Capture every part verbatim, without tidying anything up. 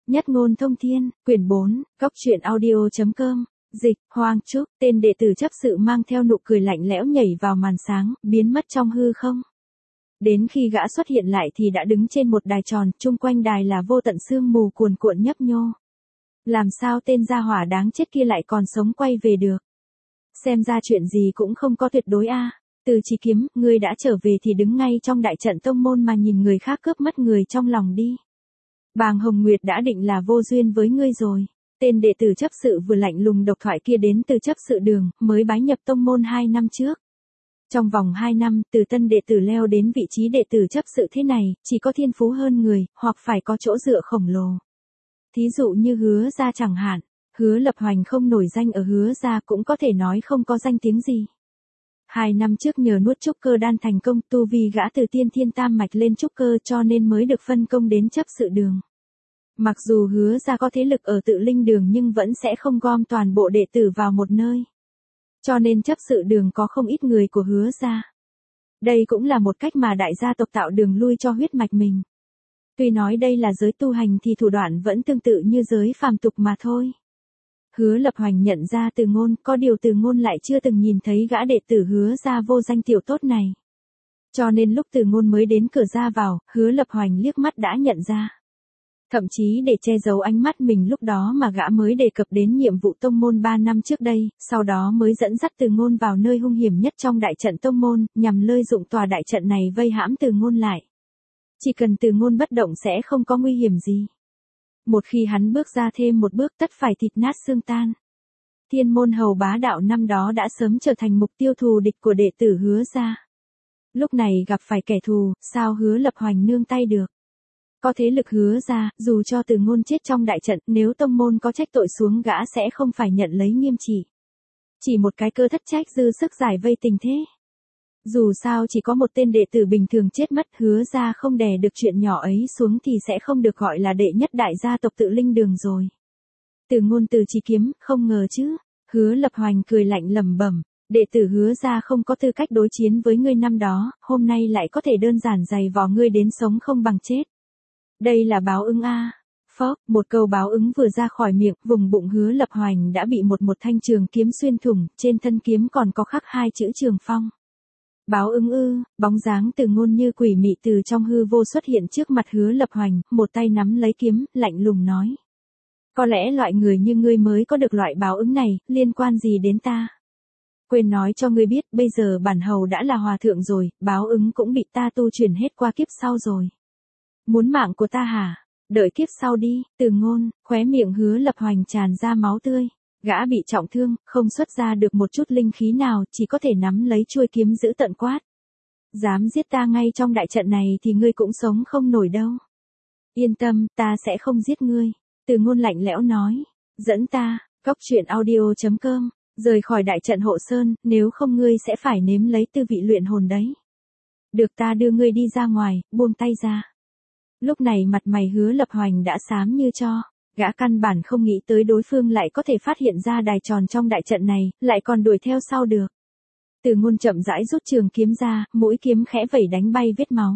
Nhất ngôn thông thiên, quyển bốn, góc truyện audio.com, dịch, Hoang Trúc, tên đệ tử chấp sự mang theo nụ cười lạnh lẽo nhảy vào màn sáng, biến mất trong hư không. Đến khi gã xuất hiện lại thì đã đứng trên một đài tròn, chung quanh đài là vô tận sương mù cuồn cuộn nhấp nhô. Làm sao tên gia hỏa đáng chết kia lại còn sống quay về được? Xem ra chuyện gì cũng không có tuyệt đối a. Từ Chí Kiếm, ngươi đã trở về thì đứng ngay trong đại trận tông môn mà nhìn người khác cướp mất người trong lòng đi. Bàng Hồng Nguyệt đã định là vô duyên với ngươi rồi. Tên đệ tử chấp sự vừa lạnh lùng độc thoại kia đến từ chấp sự đường, mới bái nhập tông môn hai năm trước. Trong vòng hai năm, từ tân đệ tử leo đến vị trí đệ tử chấp sự thế này, chỉ có thiên phú hơn người, hoặc phải có chỗ dựa khổng lồ. Thí dụ như Hứa Gia chẳng hạn, Hứa Lập Hoành không nổi danh ở Hứa Gia cũng có thể nói không có danh tiếng gì. Hai năm trước nhờ nuốt trúc cơ đan thành công, tu vi gã từ tiên thiên tam mạch lên trúc cơ cho nên mới được phân công đến chấp sự đường. Mặc dù Hứa Gia có thế lực ở Tự Linh đường nhưng vẫn sẽ không gom toàn bộ đệ tử vào một nơi. Cho nên chấp sự đường có không ít người của Hứa Gia. Đây cũng là một cách mà đại gia tộc tạo đường lui cho huyết mạch mình. Tuy nói đây là giới tu hành thì thủ đoạn vẫn tương tự như giới phàm tục mà thôi. Hứa Lập Hoành nhận ra Từ Ngôn, có điều Từ Ngôn lại chưa từng nhìn thấy gã đệ tử Hứa Gia vô danh tiểu tốt này. Cho nên lúc Từ Ngôn mới đến cửa ra vào, Hứa Lập Hoành liếc mắt đã nhận ra. Thậm chí để che giấu ánh mắt mình lúc đó mà gã mới đề cập đến nhiệm vụ tông môn ba năm trước đây, sau đó mới dẫn dắt Từ Ngôn vào nơi hung hiểm nhất trong đại trận tông môn, nhằm lợi dụng tòa đại trận này vây hãm Từ Ngôn lại. Chỉ cần Từ Ngôn bất động sẽ không có nguy hiểm gì. Một khi hắn bước ra thêm một bước tất phải thịt nát xương tan. Thiên môn hầu bá đạo năm đó đã sớm trở thành mục tiêu thù địch của đệ tử Hứa Gia. Lúc này gặp phải kẻ thù, sao Hứa Lập Hoành nương tay được? Có thế lực Hứa Gia, dù cho Từ Ngôn chết trong đại trận, nếu tông môn có trách tội xuống gã sẽ không phải nhận lấy nghiêm trị. Chỉ một cái cơ thất trách dư sức giải vây tình thế. Dù sao chỉ có một tên đệ tử bình thường chết mất, Hứa Gia không đè được chuyện nhỏ ấy xuống thì sẽ không được gọi là đệ nhất đại gia tộc Tự Linh đường rồi. Từ Ngôn Từ Chí Kiếm, không ngờ chứ. Hứa Lập Hoành cười lạnh lẩm bẩm, đệ tử Hứa Gia không có tư cách đối chiến với ngươi năm đó, hôm nay lại có thể đơn giản giày vò ngươi đến sống không bằng chết. Đây là báo ứng a. Phốc, một câu báo ứng vừa ra khỏi miệng, vùng bụng Hứa Lập Hoành đã bị một một thanh trường kiếm xuyên thủng, trên thân kiếm còn có khắc hai chữ Trường Phong. Báo ứng ư? Bóng dáng Từ Ngôn như quỷ mị từ trong hư vô xuất hiện trước mặt Hứa Lập Hoành, một tay nắm lấy kiếm, lạnh lùng nói: có lẽ loại người như ngươi mới có được loại báo ứng này, liên quan gì đến ta? Quên nói cho ngươi biết, bây giờ bản hầu đã là hòa thượng rồi, báo ứng cũng bị ta tu chuyển hết qua kiếp sau rồi. Muốn mạng của ta hả? Đợi kiếp sau đi. Từ Ngôn, khóe miệng Hứa Lập Hoành tràn ra máu tươi. Gã bị trọng thương, không xuất ra được một chút linh khí nào, chỉ có thể nắm lấy chuôi kiếm giữ tận quát: dám giết ta ngay trong đại trận này thì ngươi cũng sống không nổi đâu. Yên tâm, ta sẽ không giết ngươi. Từ Ngôn lạnh lẽo nói: dẫn ta, góc truyện audio.com, rời khỏi đại trận hộ sơn, nếu không ngươi sẽ phải nếm lấy tư vị luyện hồn đấy. Được, ta đưa ngươi đi ra ngoài, buông tay ra. Lúc này mặt mày Hứa Lập Hoành đã xám như tro. Gã căn bản không nghĩ tới đối phương lại có thể phát hiện ra đài tròn trong đại trận này, lại còn đuổi theo sau được. Từ Ngôn chậm rãi rút trường kiếm ra, mũi kiếm khẽ vẩy đánh bay vết máu.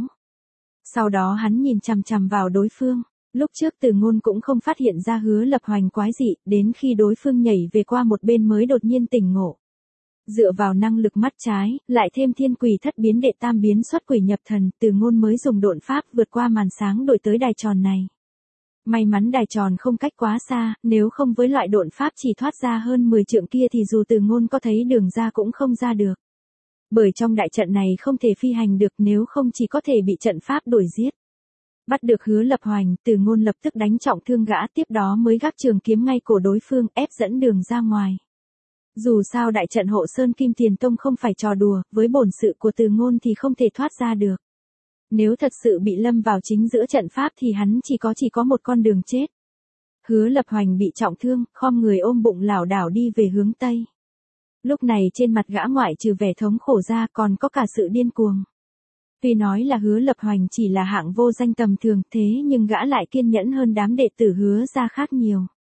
Sau đó hắn nhìn chằm chằm vào đối phương. Lúc trước Từ Ngôn cũng không phát hiện ra Hứa Lập Hoành quái dị, đến khi đối phương nhảy về qua một bên mới đột nhiên tỉnh ngộ. Dựa vào năng lực mắt trái, lại thêm thiên quỷ thất biến đệ tam biến xuất quỷ nhập thần, Từ Ngôn mới dùng độn pháp vượt qua màn sáng đuổi tới đài tròn này. May mắn đài tròn không cách quá xa, nếu không với loại độn pháp chỉ thoát ra hơn mười trượng kia thì dù Từ Ngôn có thấy đường ra cũng không ra được. Bởi trong đại trận này không thể phi hành được, nếu không chỉ có thể bị trận pháp đuổi giết. Bắt được Hứa Lập Hoành, Từ Ngôn lập tức đánh trọng thương gã, tiếp đó mới gác trường kiếm ngay cổ đối phương, ép dẫn đường ra ngoài. Dù sao đại trận hộ sơn Kim Tiền Tông không phải trò đùa, với bổn sự của Từ Ngôn thì không thể thoát ra được. Nếu thật sự bị lâm vào chính giữa trận pháp thì hắn chỉ có chỉ có một con đường chết. Hứa Lập Hoành bị trọng thương, khom người ôm bụng lảo đảo đi về hướng Tây. Lúc này trên mặt gã ngoại trừ vẻ thống khổ ra còn có cả sự điên cuồng. Tuy nói là Hứa Lập Hoành chỉ là hạng vô danh tầm thường, thế nhưng gã lại kiên nhẫn hơn đám đệ tử Hứa Gia khác nhiều.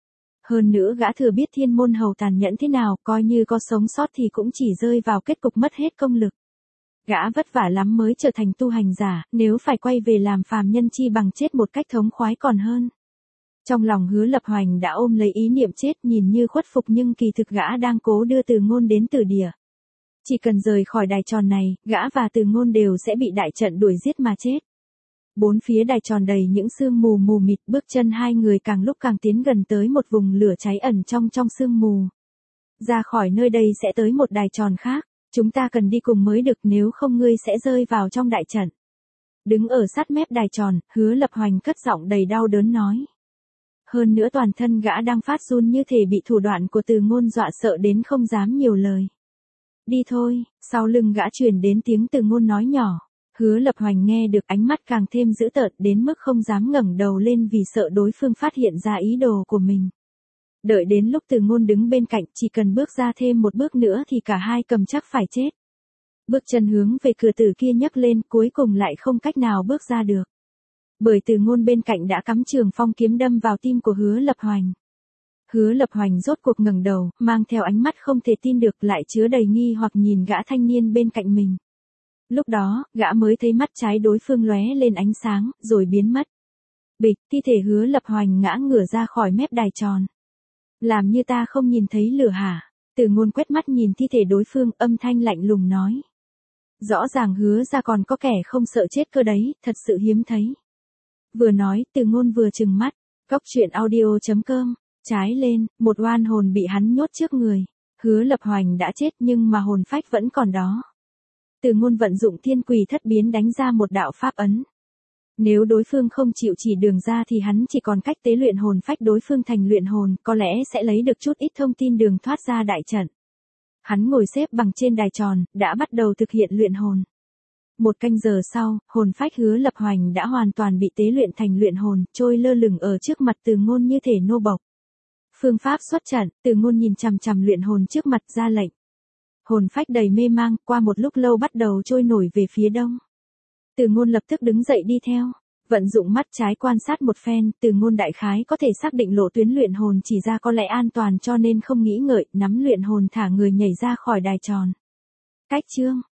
Hơn nữa gã thừa biết thiên môn hầu tàn nhẫn thế nào, coi như có sống sót thì cũng chỉ rơi vào kết cục mất hết công lực. Gã vất vả lắm mới trở thành tu hành giả, nếu phải quay về làm phàm nhân chi bằng chết một cách thống khoái còn hơn. Trong lòng Hứa Lập Hoành đã ôm lấy ý niệm chết, nhìn như khuất phục nhưng kỳ thực gã đang cố đưa Từ Ngôn đến tử địa. Chỉ cần rời khỏi đài tròn này, gã và Từ Ngôn đều sẽ bị đại trận đuổi giết mà chết. Bốn phía đài tròn đầy những sương mù mù mịt, bước chân hai người càng lúc càng tiến gần tới một vùng lửa cháy ẩn trong trong sương mù. Ra khỏi nơi đây sẽ tới một đài tròn khác, chúng ta cần đi cùng mới được, nếu không ngươi sẽ rơi vào trong đại trận. Đứng ở sát mép đài tròn, Hứa Lập Hoành cất giọng đầy đau đớn nói. Hơn nữa toàn thân gã đang phát run như thể bị thủ đoạn của Từ Ngôn dọa sợ đến không dám nhiều lời. Đi thôi, sau lưng gã truyền đến tiếng Từ Ngôn nói nhỏ. Hứa Lập Hoành nghe được, ánh mắt càng thêm dữ tợn đến mức không dám ngẩng đầu lên vì sợ đối phương phát hiện ra ý đồ của mình. Đợi đến lúc Từ Ngôn đứng bên cạnh, chỉ cần bước ra thêm một bước nữa thì cả hai cầm chắc phải chết. Bước chân hướng về cửa tử kia nhấc lên, cuối cùng lại không cách nào bước ra được. Bởi Từ Ngôn bên cạnh đã cắm trường phong kiếm đâm vào tim của Hứa Lập Hoành. Hứa Lập Hoành rốt cuộc ngẩng đầu, mang theo ánh mắt không thể tin được, lại chứa đầy nghi hoặc nhìn gã thanh niên bên cạnh mình. Lúc đó, gã mới thấy mắt trái đối phương lóe lên ánh sáng, rồi biến mất. Bịch, thi thể Hứa Lập Hoành ngã ngửa ra khỏi mép đài tròn. Làm như ta không nhìn thấy lửa hả? Từ Ngôn quét mắt nhìn thi thể đối phương, âm thanh lạnh lùng nói. Rõ ràng Hứa ra còn có kẻ không sợ chết cơ đấy, thật sự hiếm thấy. Vừa nói, Từ Ngôn vừa trừng mắt. Cóc truyện audio chấm com. Trái lên, một oan hồn bị hắn nhốt trước người. Hứa Lập Hoành đã chết nhưng mà hồn phách vẫn còn đó. Từ Ngôn vận dụng thiên quỷ thất biến đánh ra một đạo pháp ấn. Nếu đối phương không chịu chỉ đường ra thì hắn chỉ còn cách tế luyện hồn phách đối phương thành luyện hồn, có lẽ sẽ lấy được chút ít thông tin đường thoát ra đại trận. Hắn ngồi xếp bằng trên đài tròn, đã bắt đầu thực hiện luyện hồn. Một canh giờ sau, hồn phách Hứa Lập Hoành đã hoàn toàn bị tế luyện thành luyện hồn, trôi lơ lửng ở trước mặt Từ Ngôn như thể nô bộc. Phương pháp xuất trận, Từ Ngôn nhìn chằm chằm luyện hồn trước mặt ra lệnh. Hồn phách đầy mê mang, qua một lúc lâu bắt đầu trôi nổi về phía đông. Từ Ngôn lập tức đứng dậy đi theo. Vận dụng mắt trái quan sát một phen, Từ Ngôn đại khái có thể xác định lộ tuyến luyện hồn chỉ ra có lẽ an toàn cho nên không nghĩ ngợi, nắm luyện hồn thả người nhảy ra khỏi đài tròn. Cách chương